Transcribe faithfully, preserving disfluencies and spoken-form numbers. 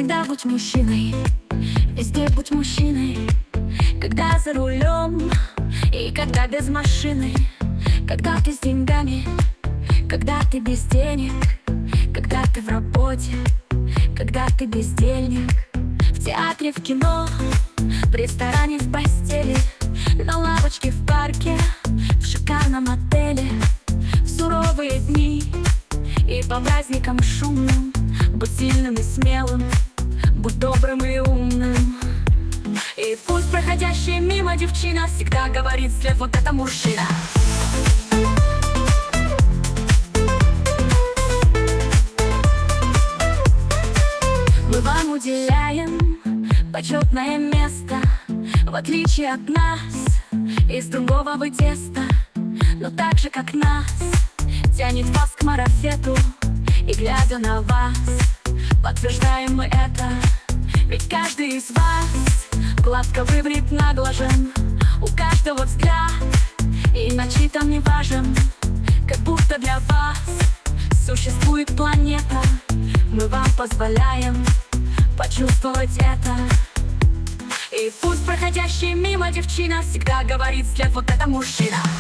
Всегда будь мужчиной, везде будь мужчиной. Когда за рулем и когда без машины. Когда ты с деньгами, когда ты без денег. Когда ты в работе, когда ты бездельник. В театре, в кино, в ресторане, в постели, на лавочке, в парке, в шикарном отеле. В суровые дни и по праздникам шумным будь сильным и смелым, будь добрым и умным. И пусть проходящая мимо девчина всегда говорит вслед: вот это мужчина. Мы вам уделяем почетное место, в отличие от нас, из другого вы теста. Но так же, как нас, тянет вас к марафету. И глядя на вас, подтверждаем мы это. Ведь каждый из вас гладко выбрит, наглажен. У каждого взгляд и начитан не важен. Как будто для вас существует планета. Мы вам позволяем почувствовать это. И пусть проходящая мимо девчина всегда говорит вслед: вот это мужчина.